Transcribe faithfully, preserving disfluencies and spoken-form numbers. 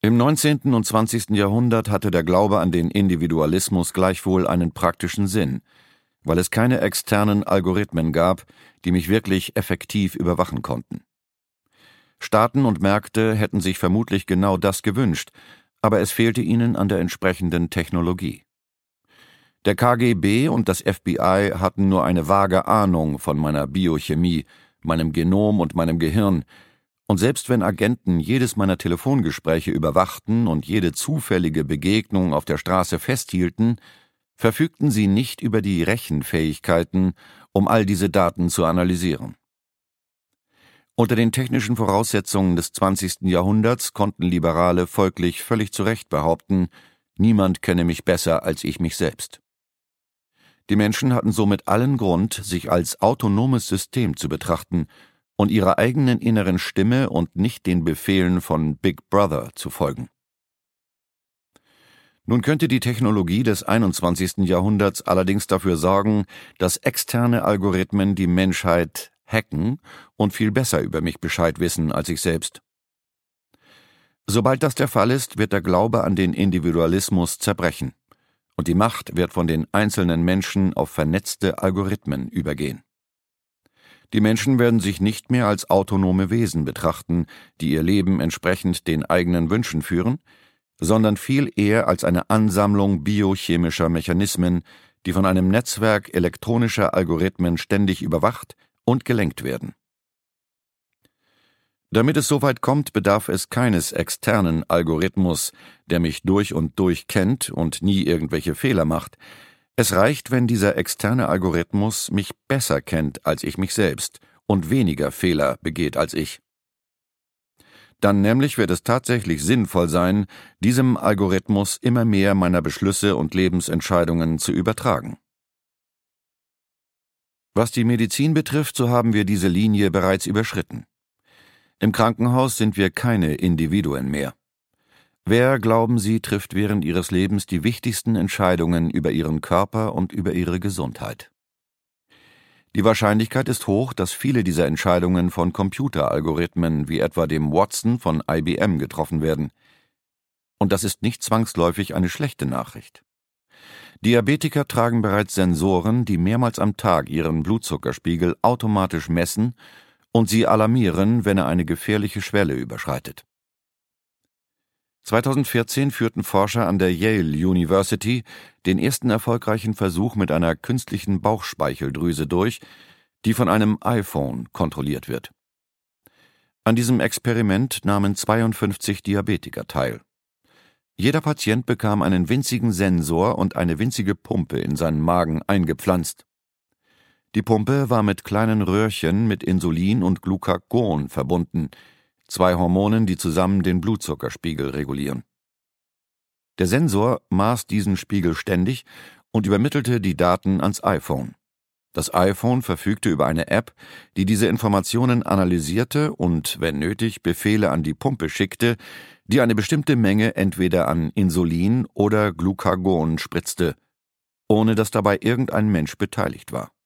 Im neunzehnten und zwanzigsten Jahrhundert hatte der Glaube an den Individualismus gleichwohl einen praktischen Sinn, weil es keine externen Algorithmen gab, die mich wirklich effektiv überwachen konnten. Staaten und Märkte hätten sich vermutlich genau das gewünscht, aber es fehlte ihnen an der entsprechenden Technologie. Der K G B und das F B I hatten nur eine vage Ahnung von meiner Biochemie, meinem Genom und meinem Gehirn, und selbst wenn Agenten jedes meiner Telefongespräche überwachten und jede zufällige Begegnung auf der Straße festhielten, verfügten sie nicht über die Rechenfähigkeiten, um all diese Daten zu analysieren. Unter den technischen Voraussetzungen des zwanzigsten Jahrhunderts konnten Liberale folglich völlig zu Recht behaupten, niemand kenne mich besser als ich mich selbst. Die Menschen hatten somit allen Grund, sich als autonomes System zu betrachten und ihrer eigenen inneren Stimme und nicht den Befehlen von Big Brother zu folgen. Nun könnte die Technologie des einundzwanzigsten Jahrhunderts allerdings dafür sorgen, dass externe Algorithmen die Menschheit hacken und viel besser über mich Bescheid wissen als ich selbst. Sobald das der Fall ist, wird der Glaube an den Individualismus zerbrechen und die Macht wird von den einzelnen Menschen auf vernetzte Algorithmen übergehen. Die Menschen werden sich nicht mehr als autonome Wesen betrachten, die ihr Leben entsprechend den eigenen Wünschen führen, sondern viel eher als eine Ansammlung biochemischer Mechanismen, die von einem Netzwerk elektronischer Algorithmen ständig überwacht und gelenkt werden. Damit es soweit kommt, bedarf es keines externen Algorithmus, der mich durch und durch kennt und nie irgendwelche Fehler macht. Es reicht, wenn dieser externe Algorithmus mich besser kennt als ich mich selbst und weniger Fehler begeht als ich. Dann nämlich wird es tatsächlich sinnvoll sein, diesem Algorithmus immer mehr meiner Beschlüsse und Lebensentscheidungen zu übertragen. Was die Medizin betrifft, so haben wir diese Linie bereits überschritten. Im Krankenhaus sind wir keine Individuen mehr. Wer, glauben Sie, trifft während Ihres Lebens die wichtigsten Entscheidungen über Ihren Körper und über Ihre Gesundheit? Die Wahrscheinlichkeit ist hoch, dass viele dieser Entscheidungen von Computeralgorithmen wie etwa dem Watson von I B M getroffen werden. Und das ist nicht zwangsläufig eine schlechte Nachricht. Diabetiker tragen bereits Sensoren, die mehrmals am Tag ihren Blutzuckerspiegel automatisch messen und sie alarmieren, wenn er eine gefährliche Schwelle überschreitet. zweitausendvierzehn führten Forscher an der Yale University den ersten erfolgreichen Versuch mit einer künstlichen Bauchspeicheldrüse durch, die von einem iPhone kontrolliert wird. An diesem Experiment nahmen zweiundfünfzig Diabetiker teil. Jeder Patient bekam einen winzigen Sensor und eine winzige Pumpe in seinen Magen eingepflanzt. Die Pumpe war mit kleinen Röhrchen mit Insulin und Glucagon verbunden, zwei Hormonen, die zusammen den Blutzuckerspiegel regulieren. Der Sensor maß diesen Spiegel ständig und übermittelte die Daten ans iPhone. Das iPhone verfügte über eine App, die diese Informationen analysierte und, wenn nötig, Befehle an die Pumpe schickte, die eine bestimmte Menge entweder an Insulin oder Glucagon spritzte, ohne dass dabei irgendein Mensch beteiligt war.